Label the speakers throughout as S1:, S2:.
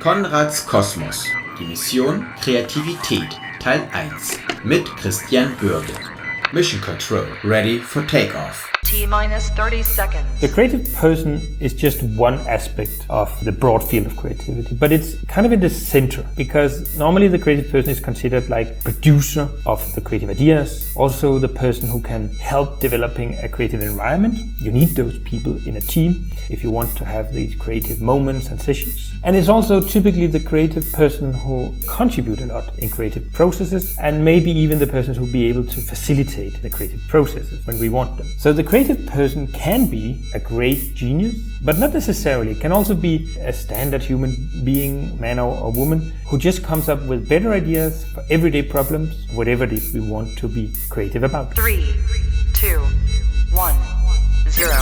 S1: Konrads Kosmos, die Mission Kreativität, Teil 1 mit Christian Bürge. Mission Control, ready for takeoff.
S2: T-minus 30 seconds.
S3: The creative person is just one aspect of the broad field of creativity, but it's kind of in the center because normally the creative person is considered like producer of the creative ideas, also the person who can help developing a creative environment. You need those people in a team if you want to have these creative moments and sessions. And it's also typically the creative person who contribute a lot in creative processes and maybe even the person who will be able to facilitate the creative processes when we want them. So the creative person can be a great genius, but not necessarily. It can also be a standard human being, man or woman, who just comes up with better ideas for everyday problems, whatever it is we want to be creative about.
S2: 3, 2, 1, 0.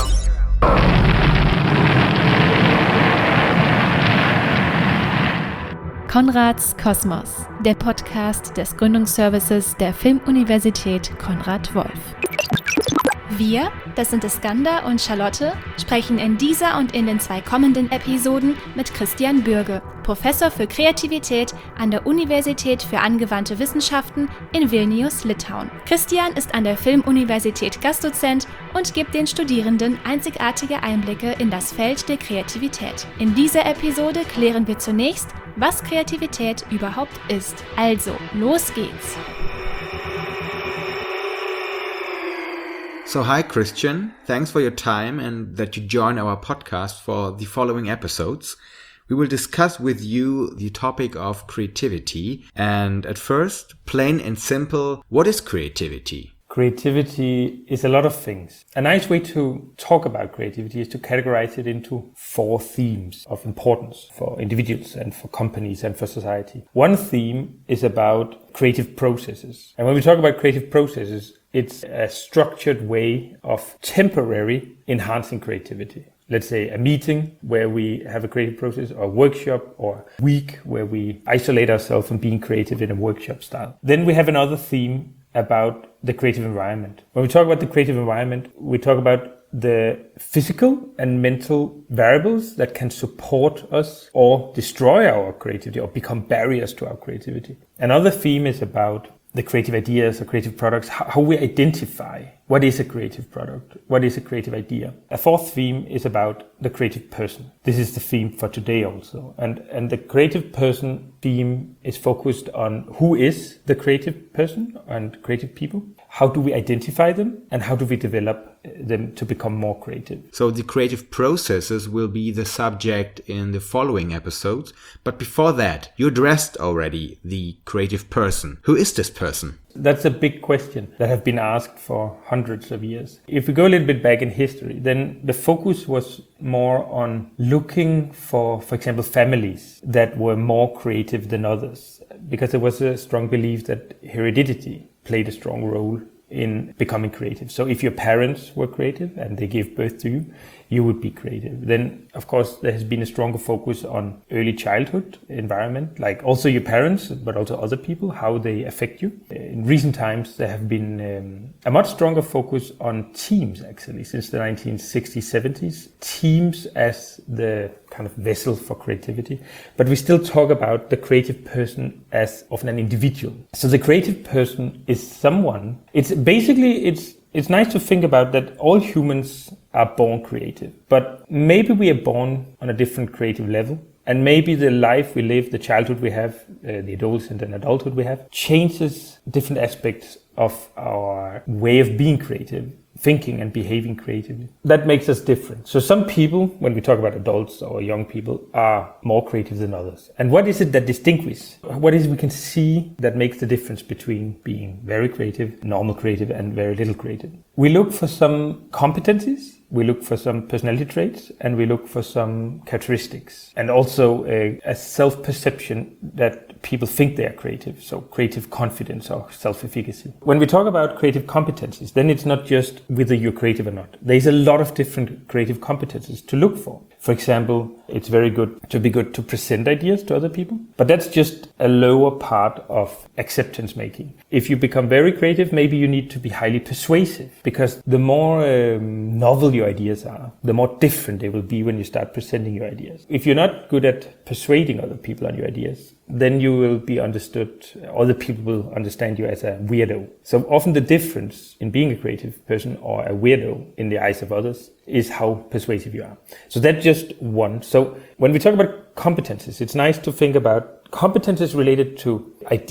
S4: Konrads Kosmos, der Podcast des Gründungsservices der Filmuniversität Konrad Wolf. Wir, das sind Iskander und Charlotte, sprechen in dieser und in den 2 kommenden Episoden mit Christian Bürge, Professor für Kreativität an der Universität für angewandte Wissenschaften in Vilnius, Litauen. Christian ist an der Filmuniversität Gastdozent und gibt den Studierenden einzigartige Einblicke in das Feld der Kreativität. In dieser Episode klären wir zunächst, was Kreativität überhaupt ist. Also, los geht's!
S1: So hi Christian, thanks for your time and that you join our podcast for the following episodes. We will discuss with you the topic of creativity, and at first, plain and simple, what is creativity?
S3: Creativity is a lot of things. A nice way to talk about creativity is to categorize it into 4 themes of importance for individuals and for companies and for society. One theme is about creative processes. And when we talk about creative processes, it's a structured way of temporary enhancing creativity. Let's say a meeting where we have a creative process, or a workshop, or a week where we isolate ourselves from being creative in a workshop style. Then we have another theme about the creative environment. When we talk about the creative environment, we talk about the physical and mental variables that can support us or destroy our creativity or become barriers to our creativity. Another theme is about the creative ideas or creative products, how we identify what is a creative product, what is a creative idea. A 4th theme is about the creative person. This is the theme for today also. And the creative person theme is focused on who is the creative person and creative people, how do we identify them, and how do we develop them to become more creative.
S1: So the creative processes will be the subject in the following episodes. But before that, you addressed already the creative person. Who is this person?
S3: That's a big question that have been asked for hundreds of years. If we go a little bit back in history, then the focus was more on looking for example, families that were more creative than others, because there was a strong belief that heredity played a strong role in becoming creative. So if your parents were creative and they gave birth to you, you would be creative. Then, of course, there has been a stronger focus on early childhood environment, like also your parents, but also other people, how they affect you. In recent times, there have been a much stronger focus on teams, actually, since the 1960s, 70s. Teams as the kind of vessel for creativity. But we still talk about the creative person as often an individual. So the creative person is someone, it's nice to think about that all humans are born creative, but maybe we are born on a different creative level. And maybe the life we live, the childhood we have, the adolescent and adulthood we have, changes different aspects of our way of being creative, thinking and behaving creatively. That makes us different. So some people, when we talk about adults or young people, are more creative than others. And what is it that distinguishes? What is it we can see that makes the difference between being very creative, normal creative, and very little creative? We look for some competencies, we look for some personality traits, and we look for some characteristics. And also a self-perception that people think they are creative. So creative confidence or self-efficacy. When we talk about creative competencies, then it's not just whether you're creative or not. There's a lot of different creative competencies to look for. For example, it's very good to present ideas to other people, but that's just a lower part of acceptance making. If you become very creative, maybe you need to be highly persuasive, because the more novel your ideas are, the more different they will be when you start presenting your ideas. If you're not good at persuading other people on your ideas, then you will be understood, other people will understand you as a weirdo. So often the difference in being a creative person or a weirdo in the eyes of others is how persuasive you are. So that's just one. So when we talk about competences, it's nice to think about competences related to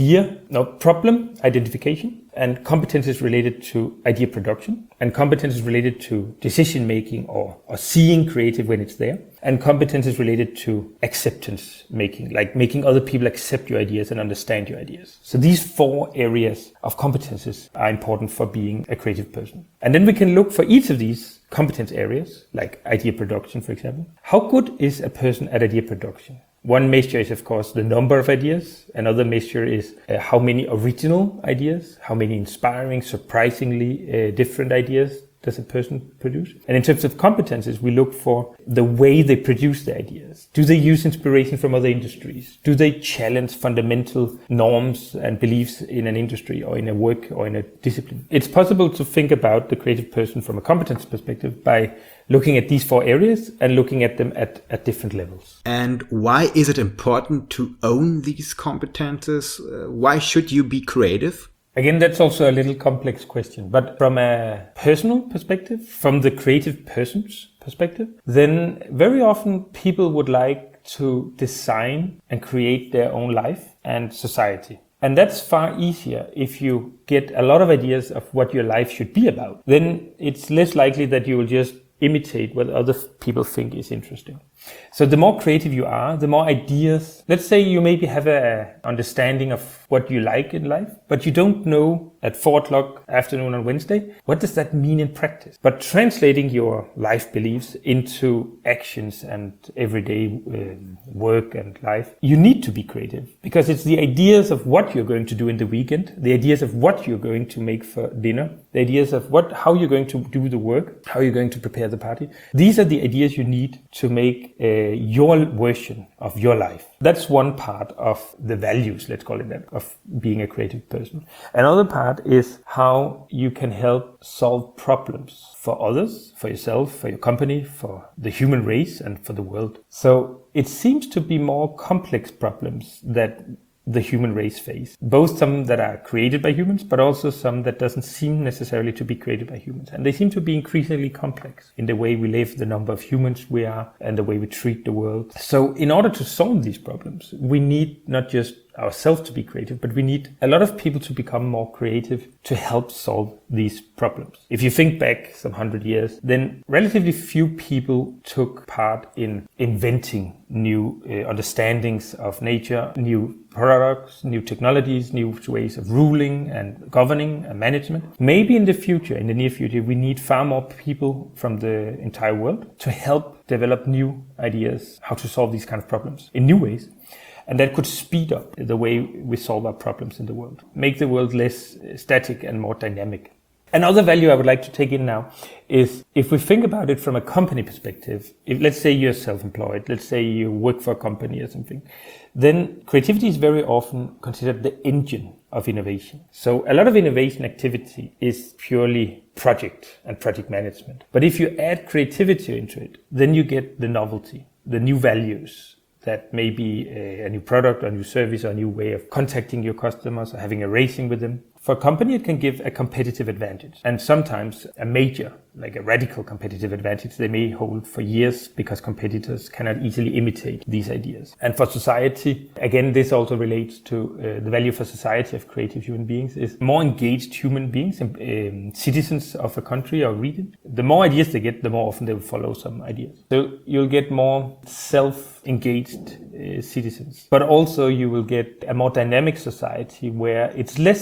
S3: problem identification, and competences related to idea production, and competences related to decision making or seeing creative when it's there, and competences related to acceptance making, like making other people accept your ideas and understand your ideas. So these 4 areas of competences are important for being a creative person. And then we can look for each of these competence areas, like idea production, for example. How good is a person at idea production? One measure is, of course, the number of ideas. Another measure is how many original ideas, how many inspiring, surprisingly different ideas does a person produce. And in terms of competences, we look for the way they produce the ideas. Do they use inspiration from other industries? Do they challenge fundamental norms and beliefs in an industry or in a work or in a discipline? It's possible to think about the creative person from a competence perspective by looking at these 4 areas and looking at them at different levels.
S1: And why is it important to own these competences? Why should you be creative?
S3: Again, that's also a little complex question, but from a personal perspective, from the creative person's perspective, then very often people would like to design and create their own life and society. And that's far easier if you get a lot of ideas of what your life should be about. Then it's less likely that you will just imitate what other people think is interesting. So the more creative you are, the more ideas. Let's say you maybe have an understanding of what you like in life, but you don't know at 4:00 afternoon on Wednesday, what does that mean in practice? But translating your life beliefs into actions and everyday work and life, you need to be creative, because it's the ideas of what you're going to do in the weekend, the ideas of what you're going to make for dinner, the ideas of how you're going to do the work, how you're going to prepare the party. These are the ideas you need to make your version of your life. That's one part of the values, let's call it that, of being a creative person. Another part is how you can help solve problems for others, for yourself, for your company, for the human race, and for the world. So it seems to be more complex problems that the human race face, both some that are created by humans, but also some that doesn't seem necessarily to be created by humans. And they seem to be increasingly complex in the way we live, the number of humans we are, and the way we treat the world. So in order to solve these problems, we need not just ourselves to be creative, but we need a lot of people to become more creative to help solve these problems. If you think back some 100 years, then relatively few people took part in inventing new understandings of nature, new products, new technologies, new ways of ruling and governing and management. Maybe in the future, in the near future, we need far more people from the entire world to help develop new ideas how to solve these kind of problems in new ways. And that could speed up the way we solve our problems in the world, make the world less static and more dynamic. Another value I would like to take in now is, if we think about it from a company perspective, if let's say you're self-employed, let's say you work for a company or something, then creativity is very often considered the engine of innovation. So a lot of innovation activity is purely project and project management. But if you add creativity into it, then you get the novelty, the new values, that may be a new product or a new service or a new way of contacting your customers or having a racing with them. For a company, it can give a competitive advantage, and sometimes a major, like a radical competitive advantage they may hold for years, because competitors cannot easily imitate these ideas. And for society, again, this also relates to the value for society of creative human beings is more engaged human beings, citizens of a country or region. The more ideas they get, the more often they will follow some ideas. So you'll get more self-engaged citizens, but also you will get a more dynamic society where it's less likely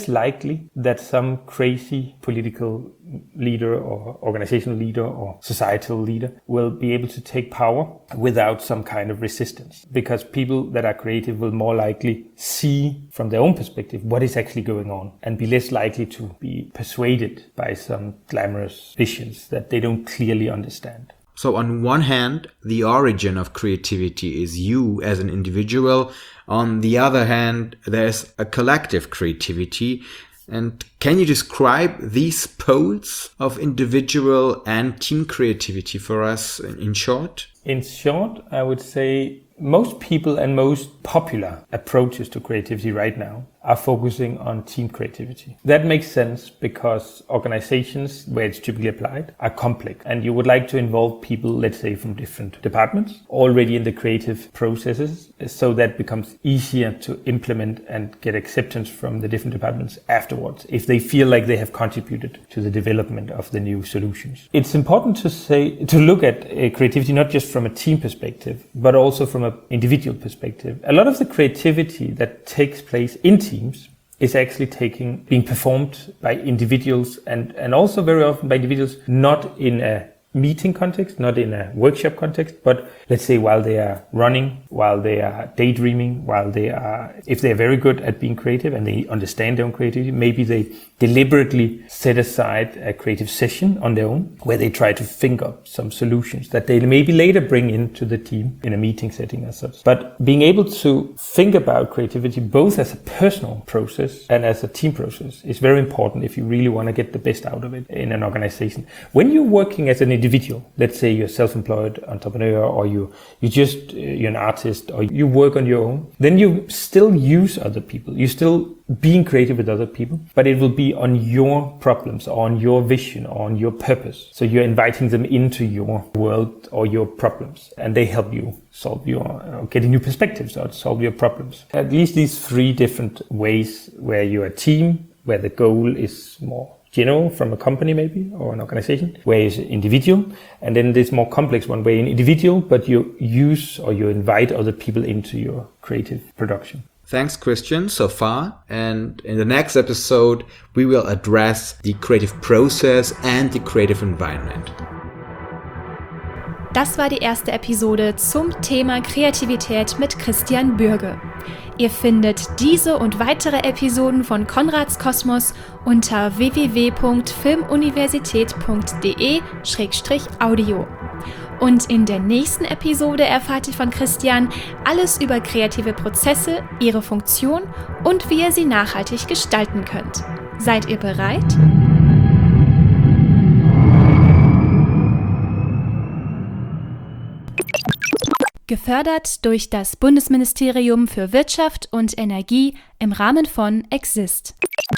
S3: likely that some crazy political leader or organizational leader or societal leader will be able to take power without some kind of resistance, because people that are creative will more likely see from their own perspective what is actually going on and be less likely to be persuaded by some glamorous visions that they don't clearly understand.
S1: So on one hand, the origin of creativity is you as an individual. On the other hand, there's a collective creativity. And can you describe these poles of individual and team creativity for us in short?
S3: In short, I would say most people and most popular approaches to creativity right now are focusing on team creativity. That makes sense because organizations where it's typically applied are complex, and you would like to involve people, let's say, from different departments already in the creative processes, so that becomes easier to implement and get acceptance from the different departments afterwards if they feel like they have contributed to the development of the new solutions. It's important to look at creativity not just from a team perspective, but also from an individual perspective. A lot of the creativity that takes place in teams is actually being performed by individuals and also very often by individuals not in a meeting context, not in a workshop context, but let's say while they are running, while they are daydreaming, if they're very good at being creative and they understand their own creativity, maybe they deliberately set aside a creative session on their own where they try to think up some solutions that they maybe later bring into the team in a meeting setting as such. But being able to think about creativity both as a personal process and as a team process is very important if you really want to get the best out of it in an organization. When you're working as an individual, let's say you're a self-employed entrepreneur, or you're an artist, or you work on your own, then you still use other people. You're still being creative with other people, but it will be on your problems, or on your vision, or on your purpose. So you're inviting them into your world or your problems, and they help you getting new perspectives or solve your problems. At least these three different ways where you're a team, where the goal is more general from a company maybe or an organization, where is individual, and then this more complex one where you're individual but you use or you invite other people into your creative production.
S1: Thanks, Christian, so far. And in the next episode, we will address the creative process and the creative environment.
S4: Das war die erste Episode zum Thema Kreativität mit Christian Bürge. Ihr findet diese und weitere Episoden von Konrads Kosmos unter www.filmuniversität.de/audio. Und in der nächsten Episode erfahrt ihr von Christian alles über kreative Prozesse, ihre Funktion und wie ihr sie nachhaltig gestalten könnt. Seid ihr bereit? Gefördert durch das Bundesministerium für Wirtschaft und Energie im Rahmen von Exist.